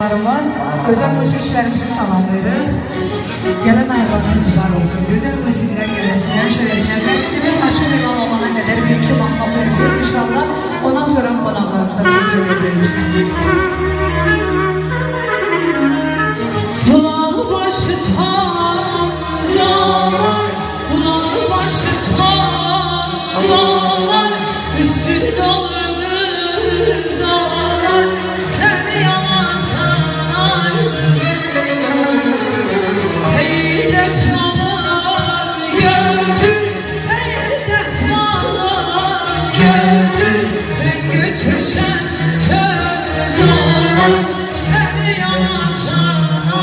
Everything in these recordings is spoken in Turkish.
Özel müzikçilerimize salam verir. Gelen aylarınız var olsun. Güzel müzikler gelsinler, şöhretler. Ben Sevinç Açı Devam olana kadar bir iki bakmayacağım inşallah. Ondan sonra konaklarımıza söz vereceğim Kulağı başı tancalar, kulağı başı tancalar, üstü dolu rızalar, seni yalansan ayrılır. Ey desmalar götür, ey desmalar götür, götürsen söz olur, seni yalansan.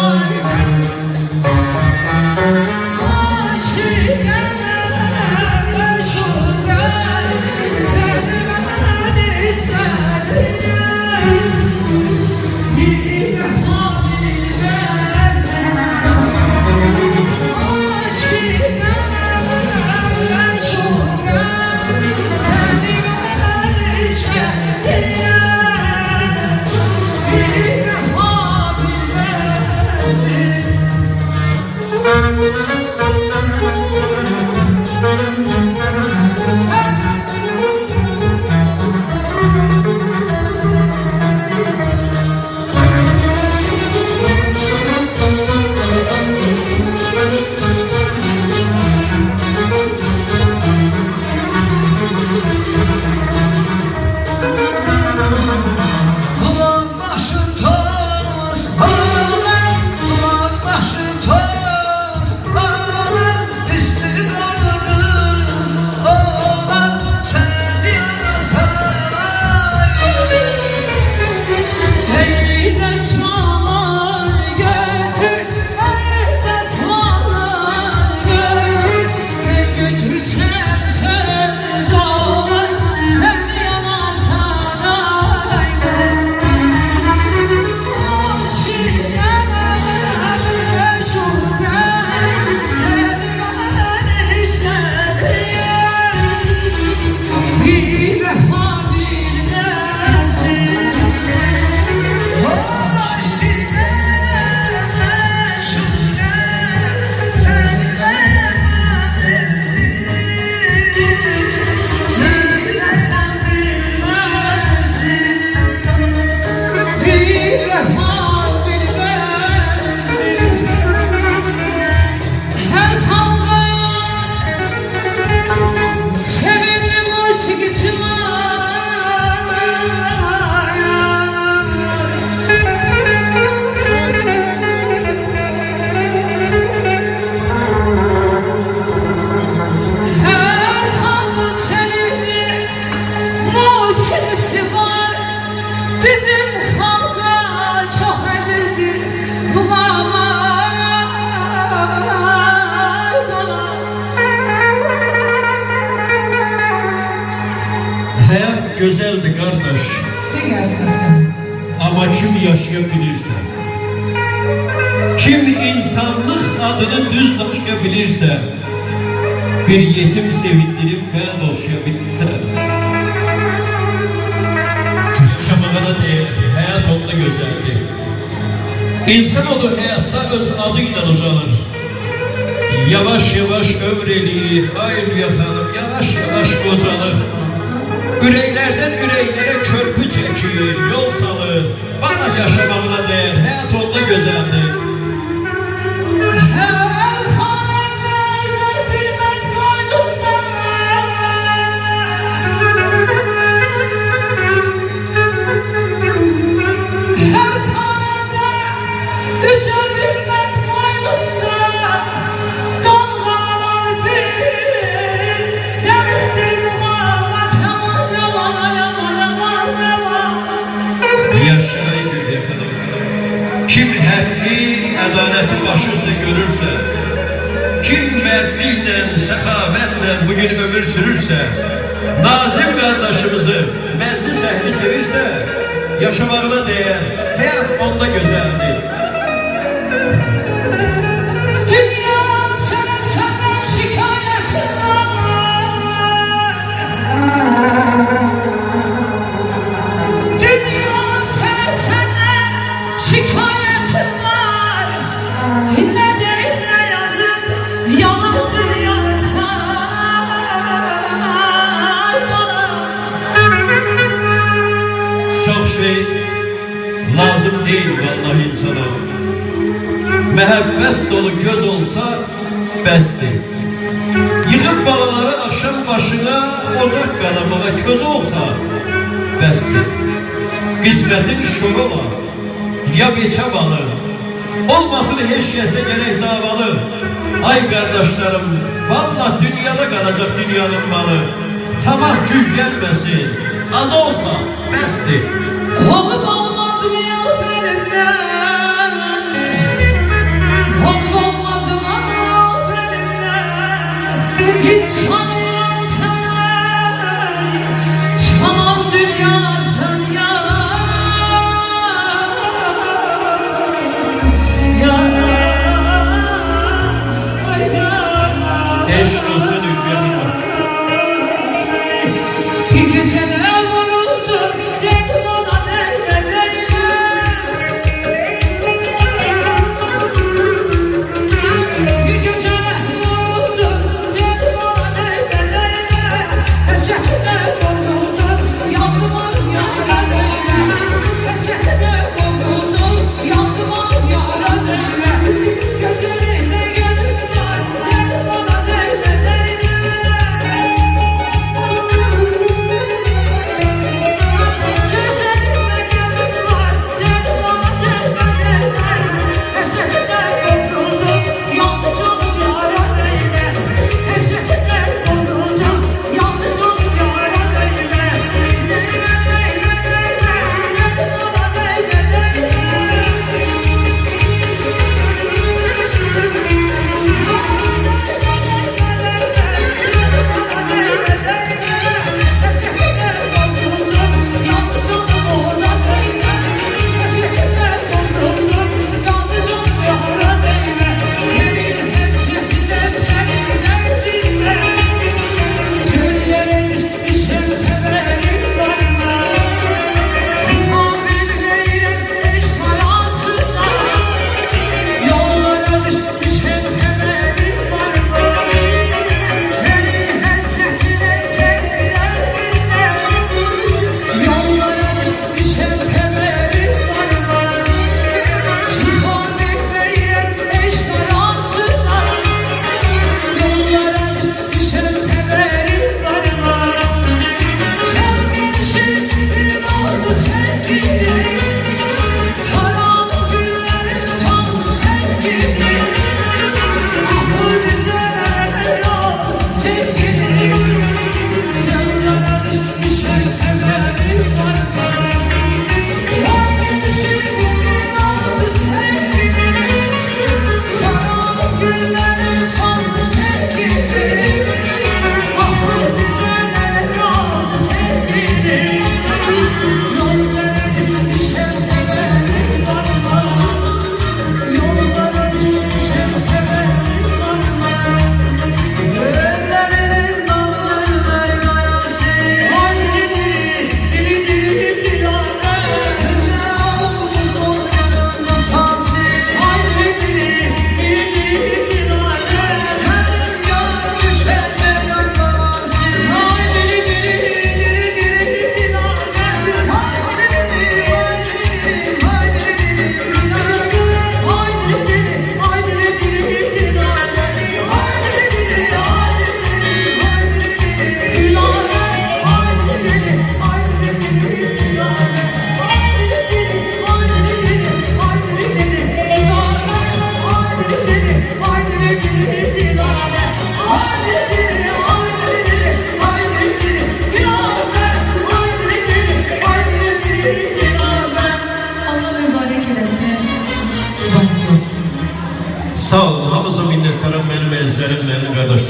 Hayat güzeldi kardeş. Ama kim yaşayabilirse, kim insanlık adını düz taşıyabilirse, bir yetim sevindirip kıyam boşayabilirse, yaşamana değil, hayat onunla güzeldi. İnsanoğlu hayatta öz adıyla uzanır. Yavaş yavaş ömreliği, hayır yakanır, yavaş yavaş kocalır. Üreylerden üreylere körpü çekir, yol salır. Bana yaşamamına değer, hayat onda güzeldi. Her halimde üzülmez koynumdan. Her halimde üzülmez koynumdan. Dalgalar bir denizdir muhabbet. Yaşaydır efendim. Kim hakkı, adaleti başüstü görürse, kim mertlikle, sekavetle bugün ömür sürürse, Nazım kardeşimizi mezdi sehli sevirse, yaşamakla değer, hayat onda güzeldi. Dünya senden şikayetim var. Dünya senden şikayetim var. lazım değil vallahi insana. Mehabbet dolu göz olsa bəsdir. Yığıb balaları akşam başına ocaq qalamağa köz olsa bəsdir. Qismətin şoru ola, ya beçə balı, olmasın heç kəsə gərək davalı. Ay qardaşlarım, vallahi dünyada qalacaq dünyanın malı. Tamah güc gəlməsin, az olsa bəsdir. Olup olmaz mı yalıp elimden? Olup olmaz mı yalıp elimden? İnsanın tenen, çalan dünyasın ya. Eşk olsun ülkemin. İki sene vuruldum, dedim ona değme değme. İki sene vuruldum, dedim ona değme değme. Esefine kovuldum, yandım alım yara değme. Esefine kovuldum, yandım alım yara değme. Gözlerinde gözüm var, dedim ona değme değme. Sağ olun, hamıza minnettarım, benim əzizlərim, mənim qardaşlarım.